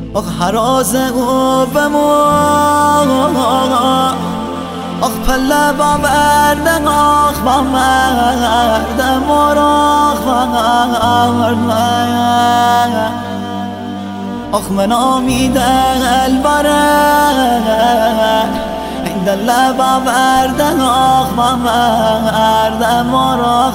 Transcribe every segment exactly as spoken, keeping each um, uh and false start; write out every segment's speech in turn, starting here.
آخ هراز او بمون آخ پله با بردن آخ با مردن مراخ بردن آخ من آمیده البره این دل با بردن آخ با مردن مراخ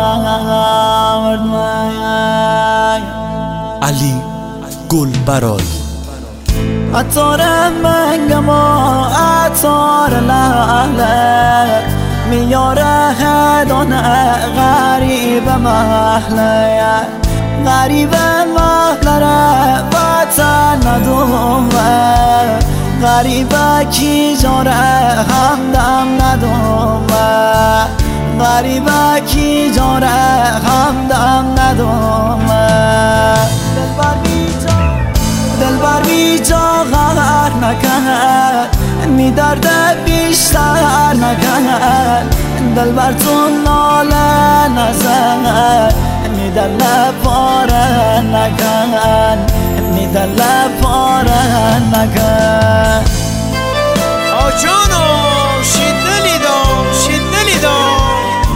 بردن علی گلبرای عطار منگم و عطار لحله میاره هدانه غریب محله غریب محله وطن ندومه غریبه کی جاره همدم ندومه غریبه کی جاره همدم ندومه دلبر بیجا دلبر بیجا غر نکرد می درد بیشتر نکرد دلبر تو ناله نزد می دل پاره نکرد می دل پاره نکرد آجانو شیدلی دام شیدلی دام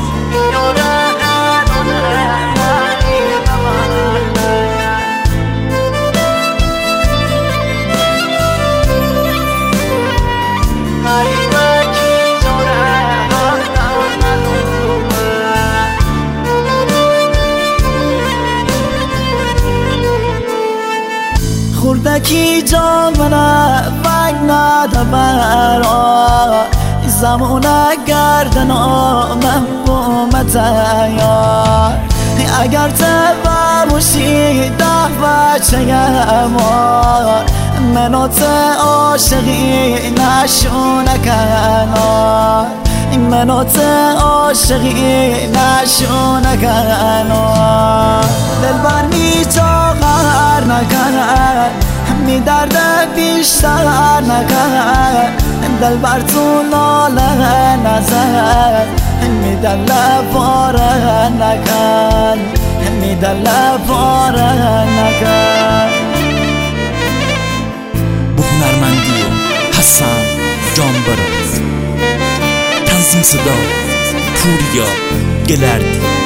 خوردکی جامنه فنگ نده برا زمونه گردن آمم بومت یار اگر تبا باشی ده بچه امار منو ته عاشقی نشونه کنار منو ته عاشقی نشونه کنار دلبر می جا غر نکرد می درد بیشتر نکرد دلبر تو ناله نزد می دل پاره نکرد می دل پاره نکرد. به هنرمندی حسن جانبرای، تنظیم صدا پوریا گلردی.